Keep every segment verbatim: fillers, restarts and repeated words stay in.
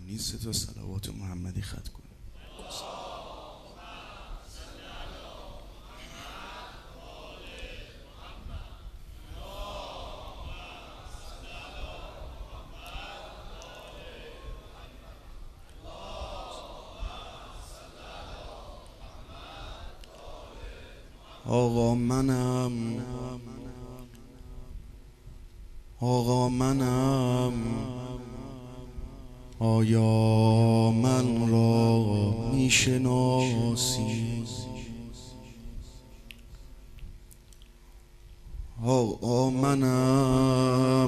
نیست تا صلوات محمدی ختم کن. آقا منم، آقا منم، آیا من را میشناسی؟ آقا منم،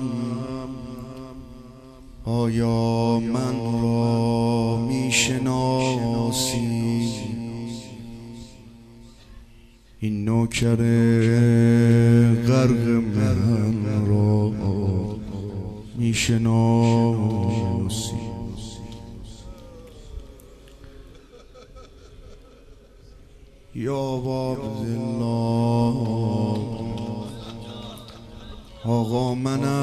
آیا من را میشناسی؟ این نوکر غرق من را میشناسی؟ یا عبدالله، آقا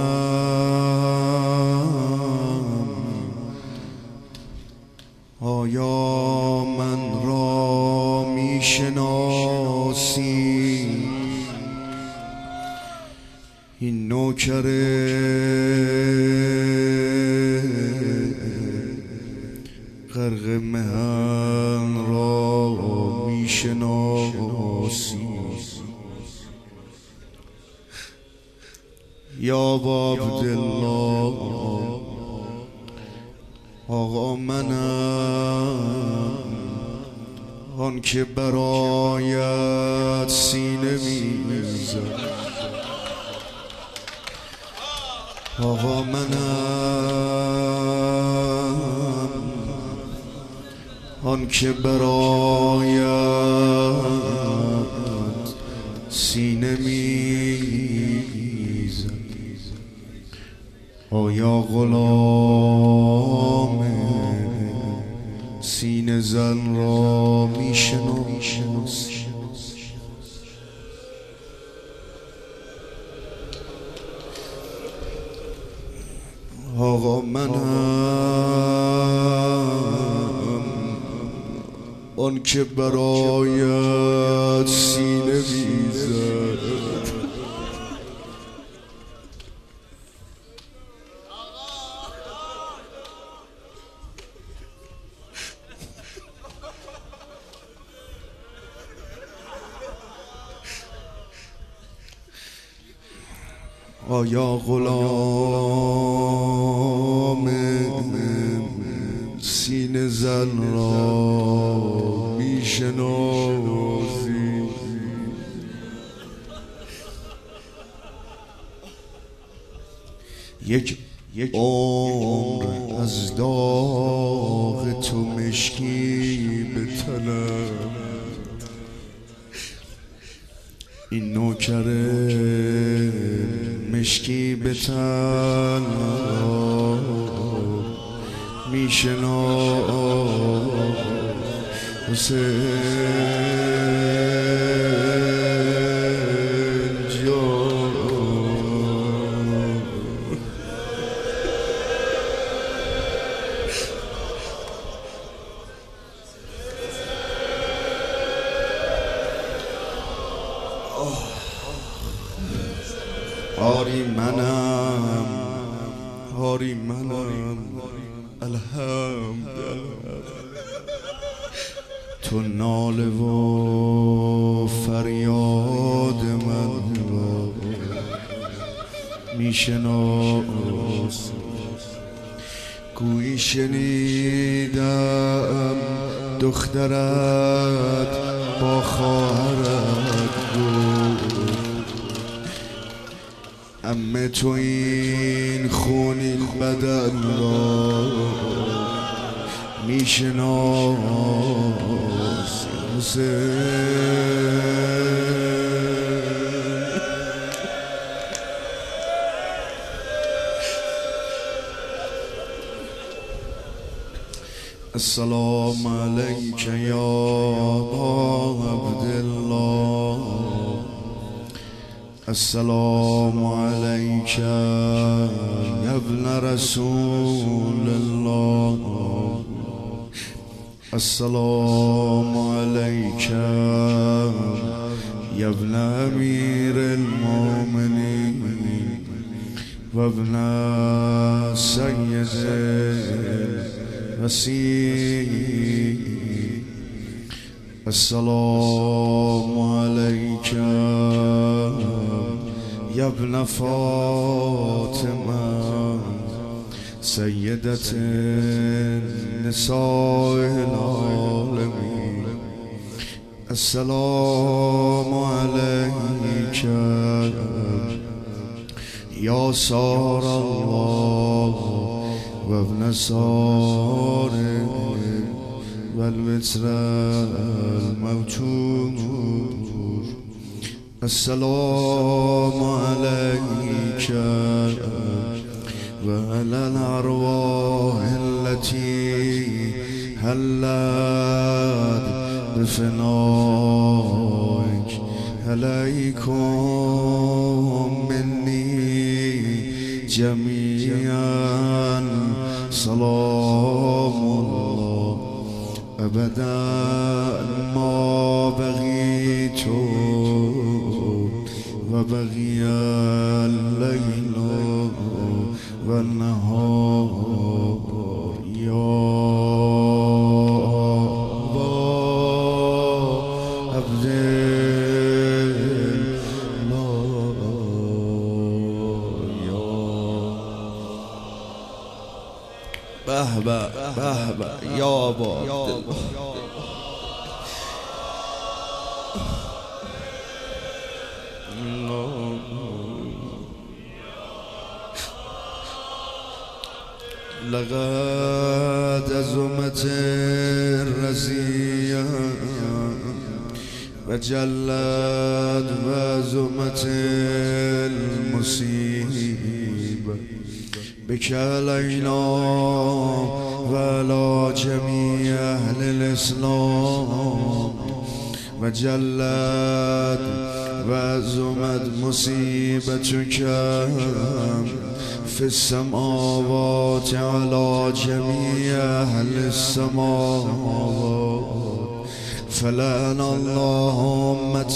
منم، آیا من را میشناسی؟ این نوکر غرق مهن را میشناسی؟ یا عبدالله، آقا منم، آن که برایت سینه میزد. آقا منم، آن که برایت سینه میزد. آیا غلام سینه زن را میشناسی؟ آقا منم، آن که برایت سینه میزد. آیا غلام سینه زن را میشناسی؟ یک عمر از داغ تو مشکی به تنم، این نوکر مشکی به تن میشناسی؟ آری منم، آری منم، الحمدلله. تو ناله و فریاد من را میشناسی؟ گویی شنیدم دخترت با خواهرت بود، عمه تو این خونین بدن را میشناسی؟ السلام علیک یا عبدالله، السلام علیک یا ابن رسول الله. السلام عليك يا ابن أمير المؤمنين وابن سيد المسيح. السلام عليك يا ابن فاطمة سيدة النساء العالمين. السلام عليك يا سار الله وابن سار والوتر الموتور. السلام عليك وعلى الأرواح التي هلت بفنائك. عليكم مني جميعا سلام الله أبدا ما بغيت وبغي الليل والنهار. يا أبا عبد الله يا بهبة بهبة يا أبا عبد الله. لقد أزمت الرزية وجلت وأزمت المصيبة بك علينا وعلى جميع أهل الإسلام. وجلت وأزمت مصيبتك في السماوات على جميع أهل السماوات. فلعن الله أمة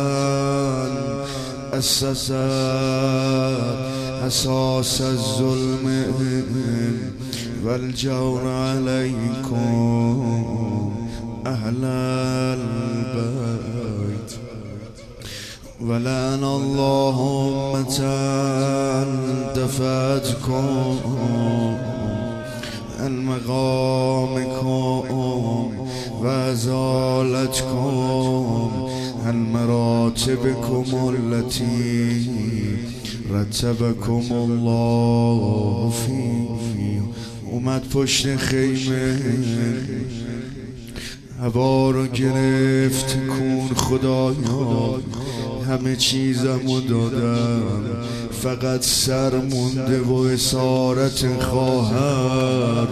أسست أساس الظلم والجور عليكم أهل البيت. ولعن الله أمة دفعتكم عن مقامكم وأزالتكم عن مراتبكم التي رتبكم الله فيه. اومد پشت خیمه هوا رو گرفت کون خدایا همه چیزمو دادم فقط سر مونده و اسارت خواهر.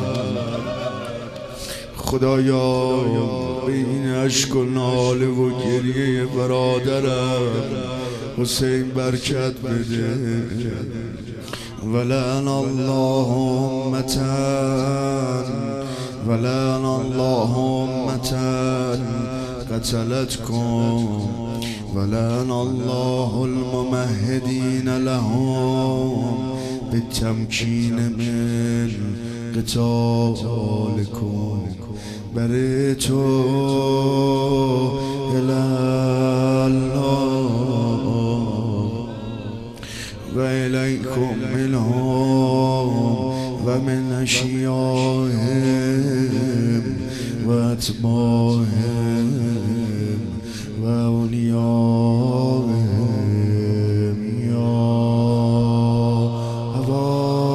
خدایا به این عشق و ناله و گریه برادرم حسین برکت بده. ولعن الله أمة ولعن الله أمة قتلتكم. ولعن الله الممهدين لهم بالتمكين من قتالكم. بريت إلى الله وإليكم منهم ومن أشيائهم وأتباعهم وأوليائهم. يا أبا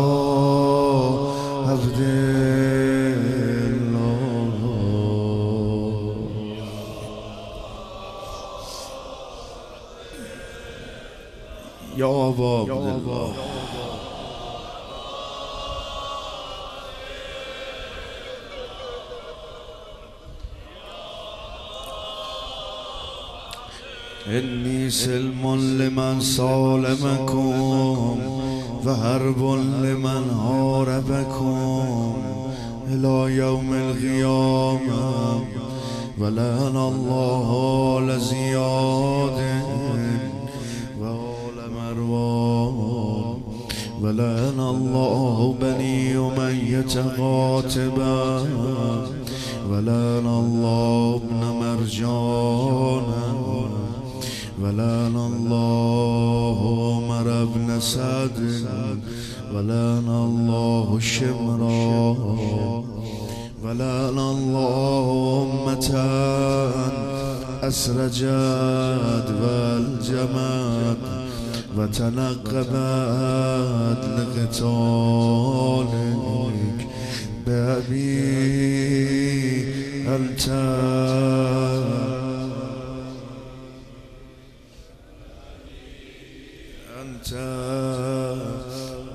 عبد الله يا أبا عبد الله. إني سلم لمن سالمكم وحرب لمن حاربكم إلى يوم القيامة. ولعن الله لزياد وآل مروان ولعن الله بني أمية قاتبا ولعن الله ابن مرجان ولعن الله عمر بن سعد ولعن الله شمرا ولعن الله أمة أسرجت والجمت وتنقبت لقتالك بأبي أنت